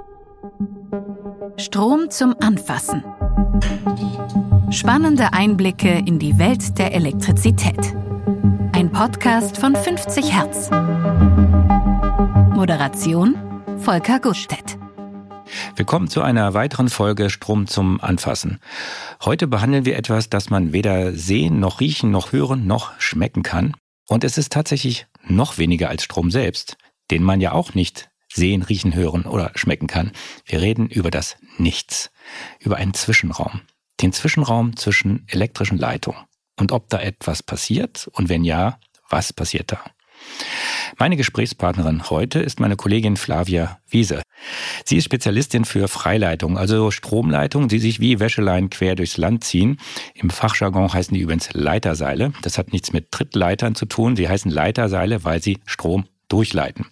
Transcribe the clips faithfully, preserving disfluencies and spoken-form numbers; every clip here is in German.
Strom zum Anfassen. Spannende Einblicke in die Welt der Elektrizität. Ein Podcast von fünfzig Hertz. Moderation Volker Gutstedt. Willkommen zu einer weiteren Folge Strom zum Anfassen. Heute behandeln wir etwas, das man weder sehen, noch riechen, noch hören, noch schmecken kann. Und es ist tatsächlich noch weniger als Strom selbst, den man ja auch nicht sehen, riechen, hören oder schmecken kann. Wir reden über das Nichts, über einen Zwischenraum. Den Zwischenraum zwischen elektrischen Leitungen. Und ob da etwas passiert und wenn ja, was passiert da? Meine Gesprächspartnerin heute ist meine Kollegin Flavia Wiese. Sie ist Spezialistin für Freileitungen, also Stromleitungen, die sich wie Wäscheleinen quer durchs Land ziehen. Im Fachjargon heißen die übrigens Leiterseile. Das hat nichts mit Trittleitern zu tun. Sie heißen Leiterseile, weil sie Strom durchleiten.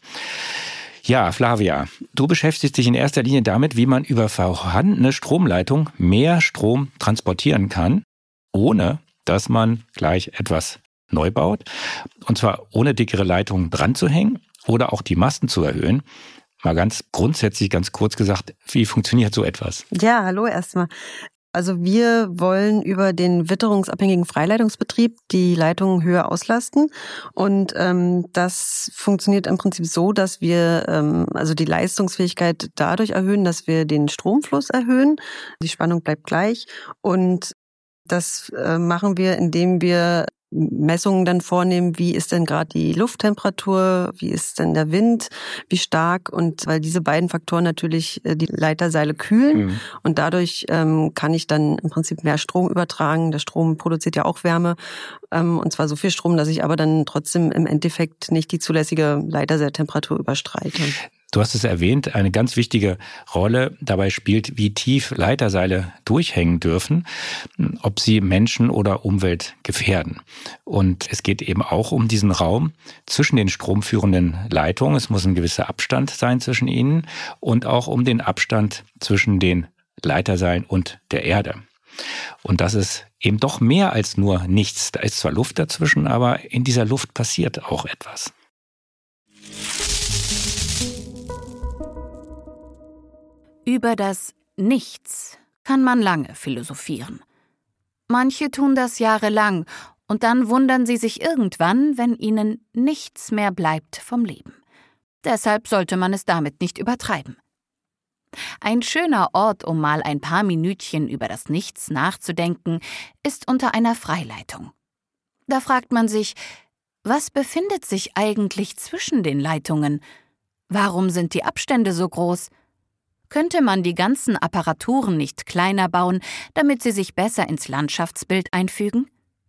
Ja, Flavia, du beschäftigst dich in erster Linie damit, wie man über vorhandene Stromleitung mehr Strom transportieren kann, ohne dass man gleich etwas neu baut. Und zwar ohne dickere Leitungen dran zu hängen oder auch die Masten zu erhöhen. Mal ganz grundsätzlich, ganz kurz gesagt, wie funktioniert so etwas? Ja, hallo erstmal. Also wir wollen über den witterungsabhängigen Freileitungsbetrieb die Leitungen höher auslasten und ähm, das funktioniert im Prinzip so, dass wir ähm, also die Leistungsfähigkeit dadurch erhöhen, dass wir den Stromfluss erhöhen. Die Spannung bleibt gleich und das äh, machen wir, indem wir Messungen dann vornehmen, wie ist denn gerade die Lufttemperatur, wie ist denn der Wind, wie stark, und weil diese beiden Faktoren natürlich die Leiterseile kühlen mhm. und dadurch ähm, kann ich dann im Prinzip mehr Strom übertragen. Der Strom produziert ja auch Wärme ähm, und zwar so viel Strom, dass ich aber dann trotzdem im Endeffekt nicht die zulässige Leiterseiltemperatur überstreite. Du hast es erwähnt, eine ganz wichtige Rolle dabei spielt, wie tief Leiterseile durchhängen dürfen, ob sie Menschen oder Umwelt gefährden. Und es geht eben auch um diesen Raum zwischen den stromführenden Leitungen. Es muss ein gewisser Abstand sein zwischen ihnen und auch um den Abstand zwischen den Leiterseilen und der Erde. Und das ist eben doch mehr als nur nichts. Da ist zwar Luft dazwischen, aber in dieser Luft passiert auch etwas. Über das Nichts kann man lange philosophieren. Manche tun das jahrelang und dann wundern sie sich irgendwann, wenn ihnen nichts mehr bleibt vom Leben. Deshalb sollte man es damit nicht übertreiben. Ein schöner Ort, um mal ein paar Minütchen über das Nichts nachzudenken, ist unter einer Freileitung. Da fragt man sich, was befindet sich eigentlich zwischen den Leitungen? Warum sind die Abstände so groß? Könnte man die ganzen Apparaturen nicht kleiner bauen, damit sie sich besser ins Landschaftsbild einfügen?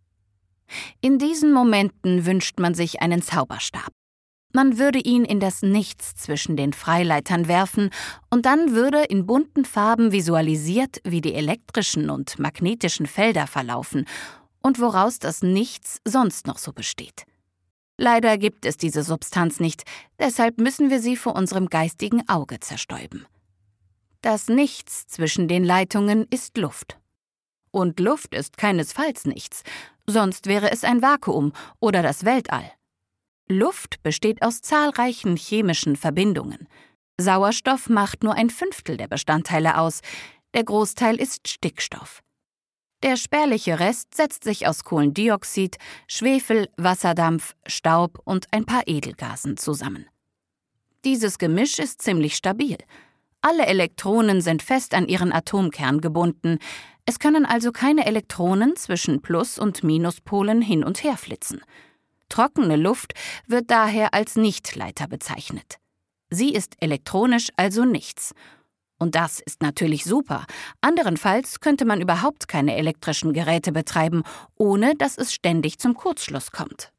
In diesen Momenten wünscht man sich einen Zauberstab. Man würde ihn in das Nichts zwischen den Freileitern werfen und dann würde in bunten Farben visualisiert, wie die elektrischen und magnetischen Felder verlaufen und woraus das Nichts sonst noch so besteht. Leider gibt es diese Substanz nicht, deshalb müssen wir sie vor unserem geistigen Auge zerstäuben. Das Nichts zwischen den Leitungen ist Luft. Und Luft ist keinesfalls nichts, sonst wäre es ein Vakuum oder das Weltall. Luft besteht aus zahlreichen chemischen Verbindungen. Sauerstoff macht nur ein Fünftel der Bestandteile aus, der Großteil ist Stickstoff. Der spärliche Rest setzt sich aus Kohlendioxid, Schwefel, Wasserdampf, Staub und ein paar Edelgasen zusammen. Dieses Gemisch ist ziemlich stabil. Alle Elektronen sind fest an ihren Atomkern gebunden. Es können also keine Elektronen zwischen Plus- und Minuspolen hin und her flitzen. Trockene Luft wird daher als Nichtleiter bezeichnet. Sie ist elektronisch also nichts. Und das ist natürlich super. Anderenfalls könnte man überhaupt keine elektrischen Geräte betreiben, ohne dass es ständig zum Kurzschluss kommt.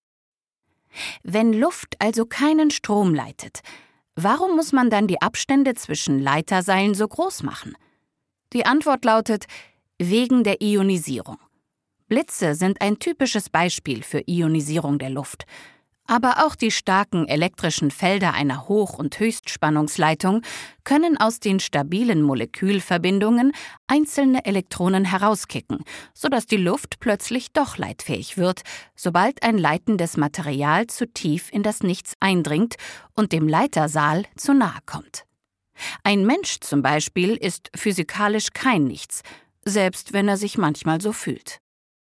Wenn Luft also keinen Strom leitet, warum muss man dann die Abstände zwischen Leiterseilen so groß machen? Die Antwort lautet, wegen der Ionisierung. Blitze sind ein typisches Beispiel für Ionisierung der Luft. Aber auch die starken elektrischen Felder einer Hoch- und Höchstspannungsleitung können aus den stabilen Molekülverbindungen einzelne Elektronen herauskicken, sodass die Luft plötzlich doch leitfähig wird, sobald ein leitendes Material zu tief in das Nichts eindringt und dem Leitersaal zu nahe kommt. Ein Mensch zum Beispiel ist physikalisch kein Nichts, selbst wenn er sich manchmal so fühlt.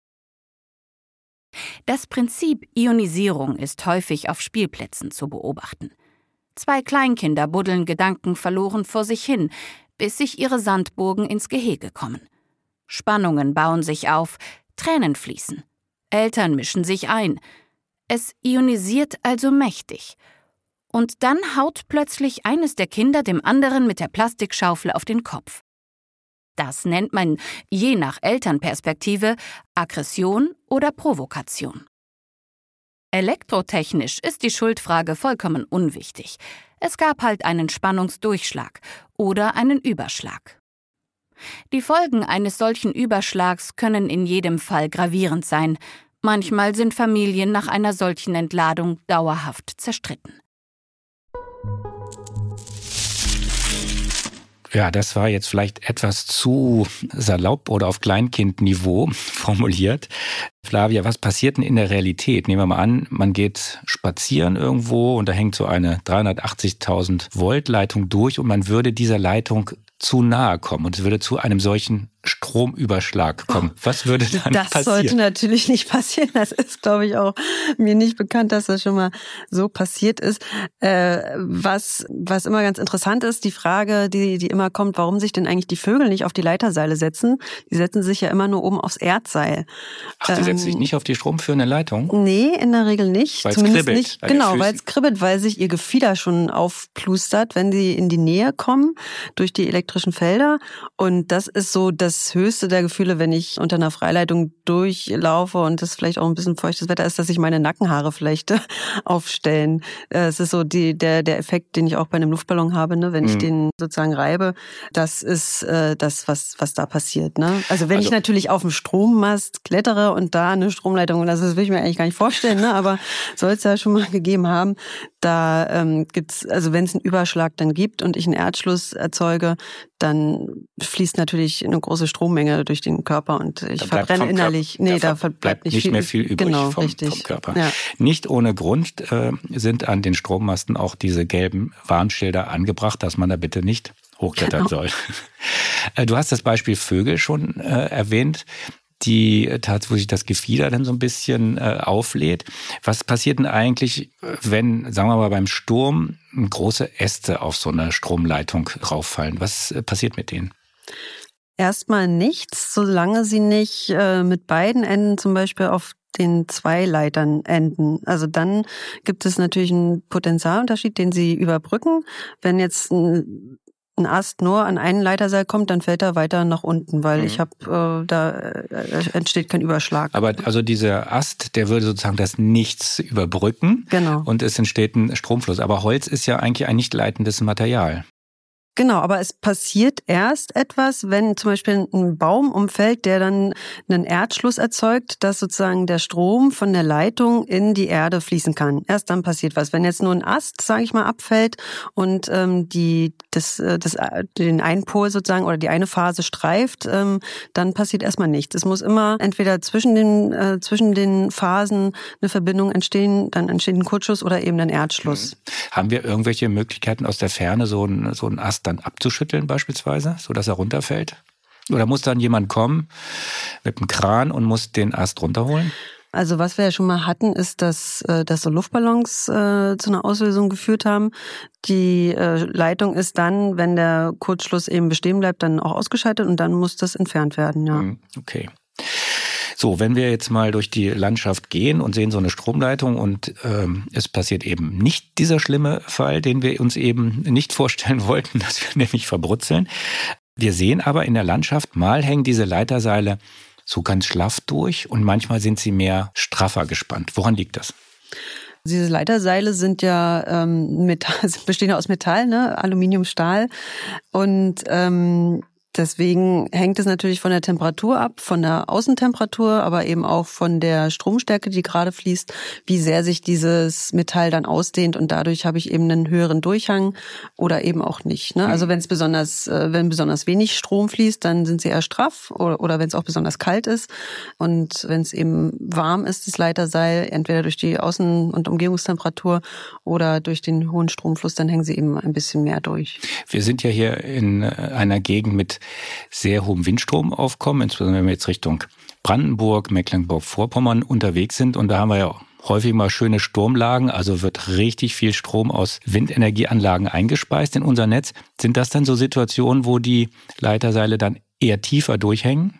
Das Prinzip Ionisierung ist häufig auf Spielplätzen zu beobachten. Zwei Kleinkinder buddeln gedankenverloren vor sich hin, bis sich ihre Sandburgen ins Gehege kommen. Spannungen bauen sich auf, Tränen fließen. Eltern mischen sich ein. Es ionisiert also mächtig. Und dann haut plötzlich eines der Kinder dem anderen mit der Plastikschaufel auf den Kopf. Das nennt man, je nach Elternperspektive, Aggression oder Provokation. Elektrotechnisch ist die Schuldfrage vollkommen unwichtig. Es gab halt einen Spannungsdurchschlag oder einen Überschlag. Die Folgen eines solchen Überschlags können in jedem Fall gravierend sein. Manchmal sind Familien nach einer solchen Entladung dauerhaft zerstritten. Ja, das war jetzt vielleicht etwas zu salopp oder auf Kleinkindniveau formuliert. Flavia, was passiert denn in der Realität? Nehmen wir mal an, man geht spazieren irgendwo und da hängt so eine dreihundertachtzigtausend Volt Leitung durch und man würde dieser Leitung zu nahe kommen und es würde zu einem solchen Stromüberschlag kommen. Was würde dann das passieren? Das sollte natürlich nicht passieren. Das ist, glaube ich, auch mir nicht bekannt, dass das schon mal so passiert ist. Äh, was, was immer ganz interessant ist, die Frage, die, die immer kommt, warum sich denn eigentlich die Vögel nicht auf die Leiterseile setzen? Die setzen sich ja immer nur oben aufs Erdseil. Ach, die ähm, setzen sich nicht auf die stromführende Leitung? Nee, in der Regel nicht. Weil es Zumindest kribbelt. Nicht. Genau, weil es kribbelt, weil sich ihr Gefieder schon aufplustert, wenn sie in die Nähe kommen durch die elektrischen Felder. Und das ist so das höchste der Gefühle, wenn ich unter einer Freileitung durchlaufe und das vielleicht auch ein bisschen feuchtes Wetter ist, dass sich meine Nackenhaare vielleicht aufstellen. Es ist so die, der, der Effekt, den ich auch bei einem Luftballon habe, ne, wenn mhm. ich den sozusagen reibe. Das ist äh, das, was, was da passiert. Ne? Also wenn also, ich natürlich auf dem Strommast klettere und da eine Stromleitung, das will ich mir eigentlich gar nicht vorstellen, ne? Aber soll es ja schon mal gegeben haben. Da ähm, gibt's, also wenn es einen Überschlag dann gibt und ich einen Erdschluss erzeuge, dann fließt natürlich eine große Strommenge durch den Körper und ich verbrenne innerlich. Körper, nee, da bleibt, bleibt nicht, nicht viel, mehr viel übrig genau, vom, richtig. vom Körper. Ja. Nicht ohne Grund äh, sind an den Strommasten auch diese gelben Warnschilder angebracht, dass man da bitte nicht hochklettern genau. soll. Du hast das Beispiel Vögel schon äh, erwähnt, die tatsächlich das Gefieder dann so ein bisschen äh, auflädt. Was passiert denn eigentlich, wenn, sagen wir mal, beim Sturm große Äste auf so eine Stromleitung rauffallen? Was äh, passiert mit denen? Erstmal nichts, solange sie nicht äh, mit beiden Enden zum Beispiel auf den zwei Leitern enden. Also dann gibt es natürlich einen Potentialunterschied, den sie überbrücken. Wenn jetzt ein ein Ast nur an einen Leiterseil kommt, dann fällt er weiter nach unten, weil mhm. ich habe, äh, da äh, entsteht kein Überschlag. Aber also dieser Ast, der würde sozusagen das Nichts überbrücken. Genau. Und es entsteht ein Stromfluss. Aber Holz ist ja eigentlich ein nicht leitendes Material. Genau, aber es passiert erst etwas, wenn zum Beispiel ein Baum umfällt, der dann einen Erdschluss erzeugt, dass sozusagen der Strom von der Leitung in die Erde fließen kann. Erst dann passiert was. Wenn jetzt nur ein Ast, sage ich mal, abfällt und ähm, die das, das den einen Pol sozusagen oder die eine Phase streift, ähm, dann passiert erstmal nichts. Es muss immer entweder zwischen den äh, zwischen den Phasen eine Verbindung entstehen, dann entsteht ein Kurzschluss oder eben ein Erdschluss. Mhm. Haben wir irgendwelche Möglichkeiten aus der Ferne so ein so ein Ast dann abzuschütteln beispielsweise, so dass er runterfällt? Oder muss dann jemand kommen mit einem Kran und muss den Ast runterholen? Also was wir ja schon mal hatten, ist, dass, dass so Luftballons äh, zu einer Auslösung geführt haben. Die äh, Leitung ist dann, wenn der Kurzschluss eben bestehen bleibt, dann auch ausgeschaltet und dann muss das entfernt werden, ja. Okay. So, wenn wir jetzt mal durch die Landschaft gehen und sehen so eine Stromleitung und ähm, es passiert eben nicht dieser schlimme Fall, den wir uns eben nicht vorstellen wollten, dass wir nämlich verbrutzeln. Wir sehen aber in der Landschaft, mal hängen diese Leiterseile so ganz schlaff durch und manchmal sind sie mehr straffer gespannt. Woran liegt das? Diese Leiterseile sind ja ähm, Metall, bestehen ja aus Metall, ne, Aluminium, Stahl und ähm, Deswegen hängt es natürlich von der Temperatur ab, von der Außentemperatur, aber eben auch von der Stromstärke, die gerade fließt, wie sehr sich dieses Metall dann ausdehnt und dadurch habe ich eben einen höheren Durchhang oder eben auch nicht. Ne? Also wenn es besonders, wenn besonders wenig Strom fließt, dann sind sie eher straff oder, oder wenn es auch besonders kalt ist und wenn es eben warm ist, das Leiterseil, entweder durch die Außen- und Umgebungstemperatur oder durch den hohen Stromfluss, dann hängen sie eben ein bisschen mehr durch. Wir sind ja hier in einer Gegend mit sehr hohem Windstromaufkommen, insbesondere wenn wir jetzt Richtung Brandenburg, Mecklenburg-Vorpommern unterwegs sind. Und da haben wir ja häufig mal schöne Sturmlagen, also wird richtig viel Strom aus Windenergieanlagen eingespeist in unser Netz. Sind das dann so Situationen, wo die Leiterseile dann eher tiefer durchhängen?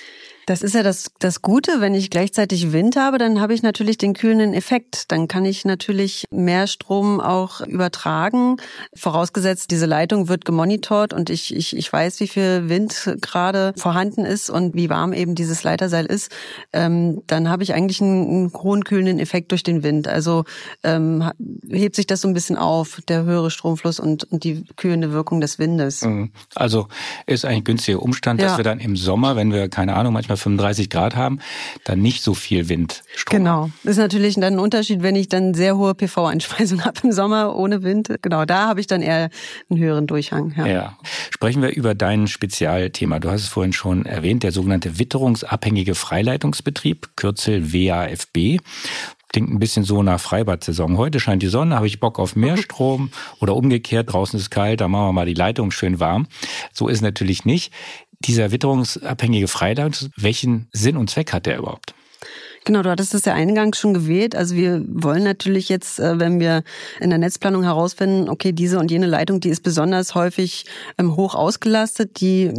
Das ist ja das, das Gute, wenn ich gleichzeitig Wind habe, dann habe ich natürlich den kühlenden Effekt. Dann kann ich natürlich mehr Strom auch übertragen. Vorausgesetzt, diese Leitung wird gemonitort und ich, ich, ich weiß, wie viel Wind gerade vorhanden ist und wie warm eben dieses Leiterseil ist. Ähm, dann habe ich eigentlich einen, einen hohen kühlenden Effekt durch den Wind. Also ähm, hebt sich das so ein bisschen auf, der höhere Stromfluss und, und die kühlende Wirkung des Windes. Also ist eigentlich ein günstiger Umstand, dass ja. wir dann im Sommer, wenn wir, keine Ahnung, manchmal fünfunddreißig Grad haben, dann nicht so viel Windstrom. Genau. Das ist natürlich dann ein Unterschied, wenn ich dann sehr hohe P V-Einspeisung habe im Sommer ohne Wind. Genau, da habe ich dann eher einen höheren Durchhang. Ja. ja. Sprechen wir über dein Spezialthema. Du hast es vorhin schon erwähnt, der sogenannte witterungsabhängige Freileitungsbetrieb, Kürzel W A F B. Klingt ein bisschen so nach Freibad-Saison. Heute scheint die Sonne, habe ich Bock auf mehr Strom oder umgekehrt, draußen ist es kalt, da machen wir mal die Leitung schön warm. So ist es natürlich nicht. Dieser witterungsabhängige Freileitung, welchen Sinn und Zweck hat der überhaupt? Genau, du hattest das ja eingangs schon gewählt. Also wir wollen natürlich jetzt, wenn wir in der Netzplanung herausfinden, okay, diese und jene Leitung, die ist besonders häufig hoch ausgelastet, die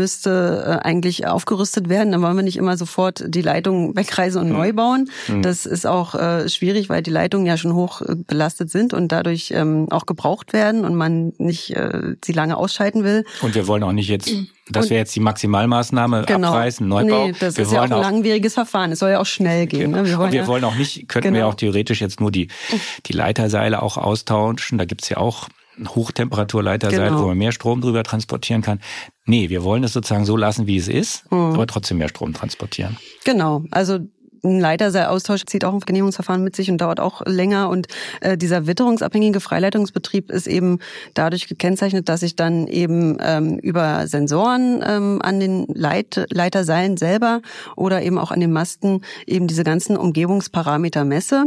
müsste eigentlich aufgerüstet werden. Dann wollen wir nicht immer sofort die Leitung wegreißen und mhm. neu bauen. Mhm. Das ist auch schwierig, weil die Leitungen ja schon hoch belastet sind und dadurch auch gebraucht werden und man nicht sie lange ausschalten will. Und wir wollen auch nicht jetzt... Das wäre jetzt die Maximalmaßnahme, genau. abreißen, Neubau. Nee, das wir ist ja auch ein langwieriges Verfahren. Es soll ja auch schnell gehen. Genau. Ne? Wir wollen, und wir ja wollen auch nicht, könnten genau. wir auch theoretisch jetzt nur die, die Leiterseile auch austauschen. Da gibt's ja auch Hochtemperaturleiterseile, genau. wo man mehr Strom drüber transportieren kann. Nee, wir wollen es sozusagen so lassen, wie es ist, mhm. aber trotzdem mehr Strom transportieren. Genau, also ein Leiterseilaustausch zieht auch ein Genehmigungsverfahren mit sich und dauert auch länger. Und äh, dieser witterungsabhängige Freileitungsbetrieb ist eben dadurch gekennzeichnet, dass ich dann eben ähm, über Sensoren ähm, an den Leit- Leiterseilen selber oder eben auch an den Masten eben diese ganzen Umgebungsparameter messe.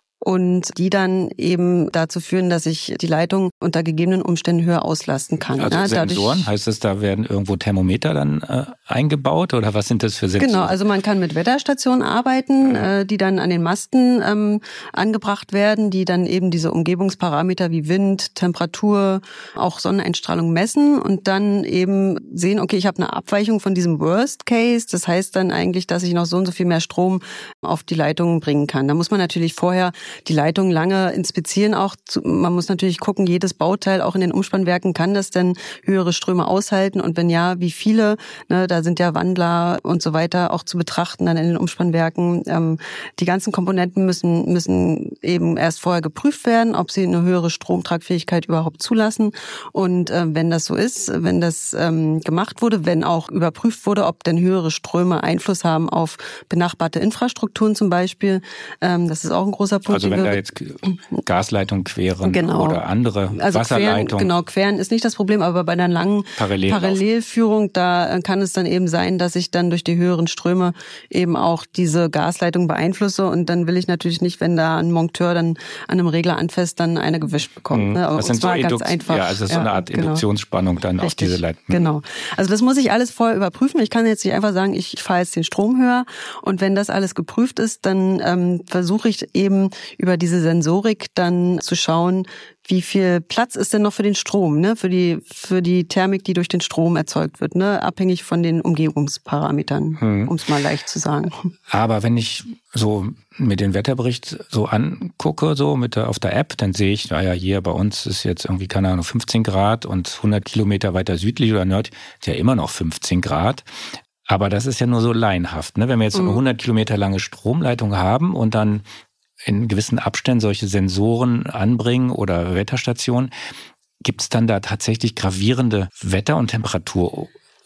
Und die dann eben dazu führen, dass ich die Leitung unter gegebenen Umständen höher auslasten kann. Also ja, Sensoren, heißt das, da werden irgendwo Thermometer dann äh, eingebaut oder was sind das für Sensoren? Genau, also man kann mit Wetterstationen arbeiten, äh, die dann an den Masten ähm, angebracht werden, die dann eben diese Umgebungsparameter wie Wind, Temperatur, auch Sonneneinstrahlung messen und dann eben sehen, okay, ich habe eine Abweichung von diesem Worst Case. Das heißt dann eigentlich, dass ich noch so und so viel mehr Strom auf die Leitungen bringen kann. Da muss man natürlich vorher die Leitung lange inspizieren auch. Man muss natürlich gucken, jedes Bauteil auch in den Umspannwerken, kann das denn höhere Ströme aushalten und wenn ja, wie viele? Ne, da sind ja Wandler und so weiter auch zu betrachten dann in den Umspannwerken. Ähm, die ganzen Komponenten müssen müssen eben erst vorher geprüft werden, ob sie eine höhere Stromtragfähigkeit überhaupt zulassen und äh, wenn das so ist, wenn das ähm, gemacht wurde, wenn auch überprüft wurde, ob denn höhere Ströme Einfluss haben auf benachbarte Infrastrukturen zum Beispiel, ähm, das ist auch ein großer Punkt. Also wenn da jetzt Gasleitungen queren genau. oder andere also Wasserleitungen. Queren, genau, queren ist nicht das Problem, aber bei einer langen Parallel Parallelführung, da kann es dann eben sein, dass ich dann durch die höheren Ströme eben auch diese Gasleitung beeinflusse und dann will ich natürlich nicht, wenn da ein Monteur dann an einem Regler anfasst, dann eine gewischt bekommt. Mhm. Ne? Aber das sind so ganz Induk- einfach. Ja, also das ist so eine Art genau. Induktionsspannung dann Richtig. auf diese Leitung. Genau. Also das muss ich alles vorher überprüfen. Ich kann jetzt nicht einfach sagen, ich fahre jetzt den Strom höher und wenn das alles geprüft ist, dann ähm, versuche ich eben über diese Sensorik dann zu schauen, wie viel Platz ist denn noch für den Strom, ne? Für die für die Thermik, die durch den Strom erzeugt wird, ne? Abhängig von den Umgebungsparametern, hm. um es mal leicht zu sagen. Aber wenn ich so mir den Wetterbericht so angucke, so mit der, auf der App, dann sehe ich, naja, hier bei uns ist jetzt irgendwie, keine Ahnung, fünfzehn Grad und hundert Kilometer weiter südlich oder nördlich ist ja immer noch fünfzehn Grad. Aber das ist ja nur so laienhaft, ne? Wenn wir jetzt eine hundert Kilometer lange Stromleitung haben und dann in gewissen Abständen solche Sensoren anbringen oder Wetterstationen, gibt es dann da tatsächlich gravierende Wetter- und Temperaturunterschiede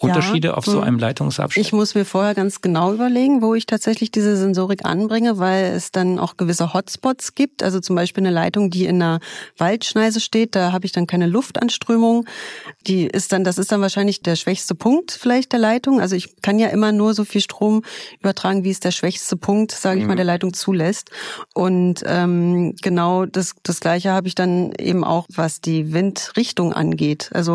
Unterschiede ja, auf so einem Leitungsabschnitt? Ich muss mir vorher ganz genau überlegen, wo ich tatsächlich diese Sensorik anbringe, weil es dann auch gewisse Hotspots gibt. Also zum Beispiel eine Leitung, die in einer Waldschneise steht, da habe ich dann keine Luftanströmung. Die ist dann, das ist dann wahrscheinlich der schwächste Punkt vielleicht der Leitung. Also ich kann ja immer nur so viel Strom übertragen, wie es der schwächste Punkt, sage ich mhm. mal, der Leitung zulässt. Und ähm, genau das, das Gleiche habe ich dann eben auch, was die Windrichtung angeht. Also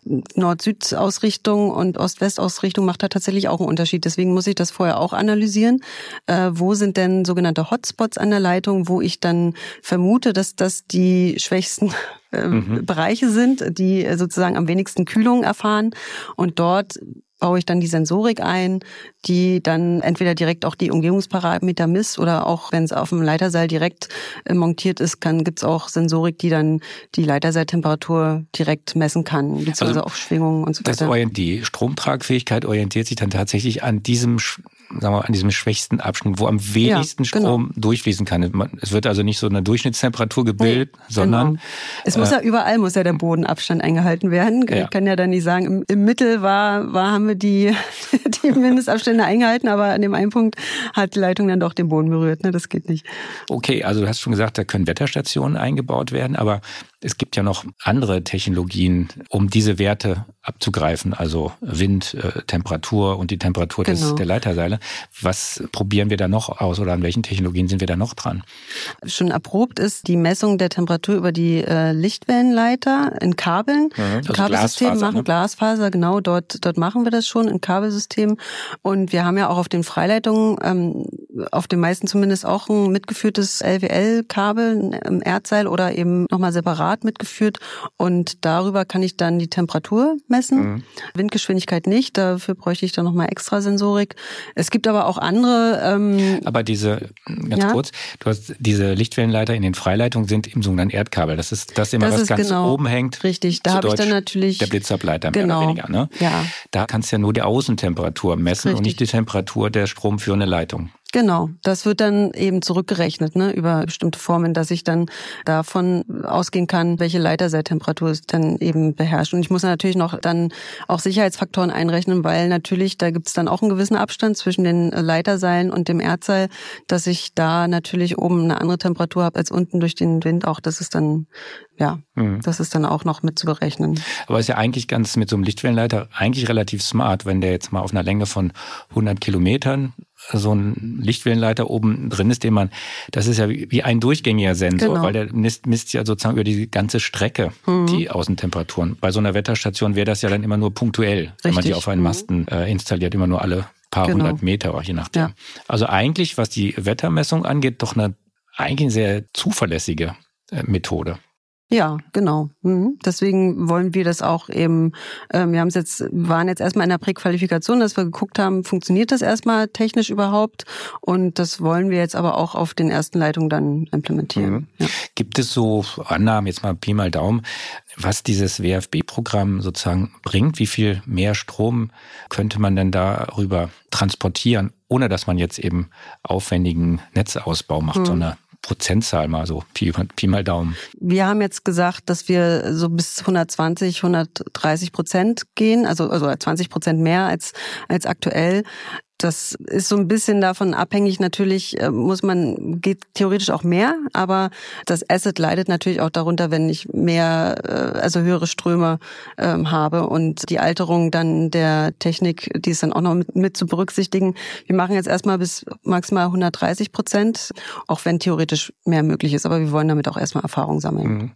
Nord-Süd-Ausrichtung und Ost-West-Ausrichtung macht da tatsächlich auch einen Unterschied. Deswegen muss ich das vorher auch analysieren. Äh, wo sind denn sogenannte Hotspots an der Leitung, wo ich dann vermute, dass das die schwächsten äh, mhm. Bereiche sind, die sozusagen am wenigsten Kühlung erfahren. Und dort baue ich dann die Sensorik ein, die dann entweder direkt auch die Umgebungsparameter misst oder auch, wenn es auf dem Leiterseil direkt äh, montiert ist, kann gibt's auch Sensorik, die dann die Leiterseiltemperatur direkt messen kann, beziehungsweise also auch Schwingungen und so weiter. Das, die Stromtragfähigkeit orientiert sich dann tatsächlich an diesem, sagen wir mal, an diesem schwächsten Abschnitt, wo am wenigsten ja, genau. Strom durchfließen kann. Es wird also nicht so eine Durchschnittstemperatur gebildet, nee, sondern genau. Es muss äh, ja überall muss ja der Bodenabstand eingehalten werden. Ja. Ich kann ja dann nicht sagen, im, im Mittel war, war haben wir die, die Mindestabstände eingehalten, aber an dem einen Punkt hat die Leitung dann doch den Boden berührt. Ne? Das geht nicht. Okay, also du hast schon gesagt, da können Wetterstationen eingebaut werden, aber es gibt ja noch andere Technologien, um diese Werte abzugreifen, also Wind, äh, Temperatur und die Temperatur genau. des, der Leiterseile. Was probieren wir da noch aus oder an welchen Technologien sind wir da noch dran? Schon erprobt ist die Messung der Temperatur über die äh, Lichtwellenleiter in Kabeln. Mhm, also Kabelsystem Glasfaser, machen, ne? Glasfaser, genau, dort dort machen wir das schon in Kabelsystemen. Und wir haben ja auch auf den Freileitungen, ähm, auf den meisten zumindest auch ein mitgeführtes L W L-Kabel im Erdseil oder eben nochmal separat mitgeführt und darüber kann ich dann die Temperatur messen. Mhm. Windgeschwindigkeit nicht, dafür bräuchte ich dann nochmal extra Sensorik. Es gibt aber auch andere... Ähm, aber diese, ganz ja? kurz, du hast diese Lichtwellenleiter in den Freileitungen sind im sogenannten Erdkabel. Das ist das immer, das was ganz genau oben hängt. Richtig, da habe ich dann natürlich... Der Blitzableiter mehr genau. oder weniger. Ne? Ja. Da kannst du ja nur die Außentemperatur messen Richtig. Und nicht die Temperatur der stromführenden Leitung. Genau, das wird dann eben zurückgerechnet, ne, über bestimmte Formen, dass ich dann davon ausgehen kann, welche Leiterseiltemperatur es dann eben beherrscht. Und ich muss natürlich noch dann auch Sicherheitsfaktoren einrechnen, weil natürlich, da gibt es dann auch einen gewissen Abstand zwischen den Leiterseilen und dem Erdseil, dass ich da natürlich oben eine andere Temperatur habe als unten durch den Wind. Auch das ist dann, ja, mhm. das ist dann auch noch mit zu berechnen. Aber ist ja eigentlich ganz mit so einem Lichtwellenleiter eigentlich relativ smart, wenn der jetzt mal auf einer Länge von hundert Kilometern so ein Lichtwellenleiter oben drin ist, den man, das ist ja wie ein durchgängiger Sensor, genau. weil der misst, misst ja sozusagen über die ganze Strecke mhm. die Außentemperaturen. Bei so einer Wetterstation wäre das ja dann immer nur punktuell, Richtig. Wenn man die auf einen Masten äh, installiert, immer nur alle paar genau. hundert Meter, je nachdem. Ja. Also eigentlich, was die Wettermessung angeht, doch eine eigentlich eine sehr zuverlässige äh, Methode. Ja, genau. Mhm. Deswegen wollen wir das auch eben, ähm, wir haben es jetzt, waren jetzt erstmal in der Präqualifikation, dass wir geguckt haben, funktioniert das erstmal technisch überhaupt? Und das wollen wir jetzt aber auch auf den ersten Leitungen dann implementieren. Mhm. Ja. Gibt es so Annahmen, jetzt mal Pi mal Daumen, was dieses W F B-Programm sozusagen bringt? Wie viel mehr Strom könnte man denn darüber transportieren, ohne dass man jetzt eben aufwendigen Netzausbau macht, mhm. sondern Prozentzahl mal so, Pi, Pi mal Daumen. Wir haben jetzt gesagt, dass wir so bis hundertzwanzig, hundertdreißig Prozent gehen, also, also zwanzig Prozent mehr als, als aktuell. Das ist so ein bisschen davon abhängig. Natürlich muss man, geht theoretisch auch mehr, aber das Asset leidet natürlich auch darunter, wenn ich mehr, also höhere Ströme ähm, habe und die Alterung dann der Technik, die ist dann auch noch mit, mit zu berücksichtigen. Wir machen jetzt erstmal bis maximal hundertdreißig Prozent, auch wenn theoretisch mehr möglich ist, aber wir wollen damit auch erstmal Erfahrung sammeln. Mhm.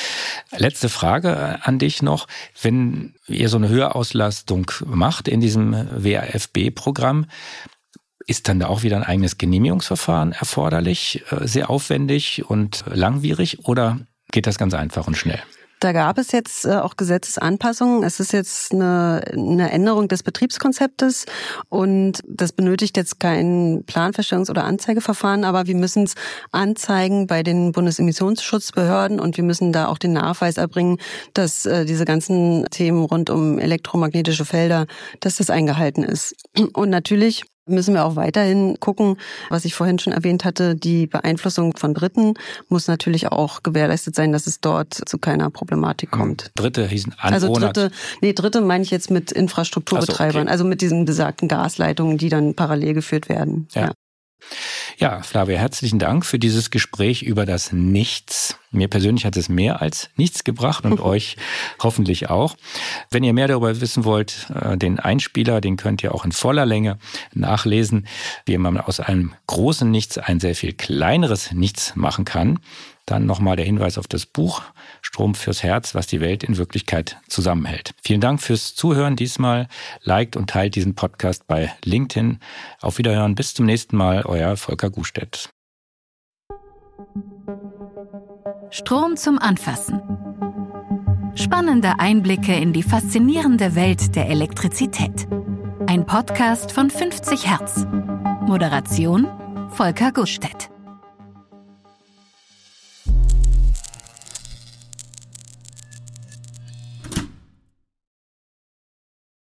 Letzte Frage an dich noch. Wenn ihr so eine Höherauslastung macht in diesem W A F B-Programm, ist dann da auch wieder ein eigenes Genehmigungsverfahren erforderlich, sehr aufwendig und langwierig, oder geht das ganz einfach und schnell? Da gab es jetzt auch Gesetzesanpassungen. Es ist jetzt eine, eine Änderung des Betriebskonzeptes und das benötigt jetzt kein Planfeststellungs- oder Anzeigeverfahren, aber wir müssen es anzeigen bei den Bundesemissionsschutzbehörden und wir müssen da auch den Nachweis erbringen, dass äh, diese ganzen Themen rund um elektromagnetische Felder, dass das eingehalten ist. Und natürlich müssen wir auch weiterhin gucken, was ich vorhin schon erwähnt hatte, die Beeinflussung von Dritten muss natürlich auch gewährleistet sein, dass es dort zu keiner Problematik kommt. Dritte hießen Anwohner. Also Dritte, nee, Dritte meine ich jetzt mit Infrastrukturbetreibern, so, okay. Also mit diesen besagten Gasleitungen, die dann parallel geführt werden. Ja. ja. Ja, Flavia, herzlichen Dank für dieses Gespräch über das Nichts. Mir persönlich hat es mehr als nichts gebracht und euch hoffentlich auch. Wenn ihr mehr darüber wissen wollt, den Einspieler, den könnt ihr auch in voller Länge nachlesen, wie man aus einem großen Nichts ein sehr viel kleineres Nichts machen kann. Dann nochmal der Hinweis auf das Buch Strom fürs Herz, was die Welt in Wirklichkeit zusammenhält. Vielen Dank fürs Zuhören diesmal. Liked und teilt diesen Podcast bei LinkedIn. Auf Wiederhören. Bis zum nächsten Mal. Euer Volker Gustedt. Strom zum Anfassen. Spannende Einblicke in die faszinierende Welt der Elektrizität. Ein Podcast von fünfzig Hertz. Moderation Volker Gustedt.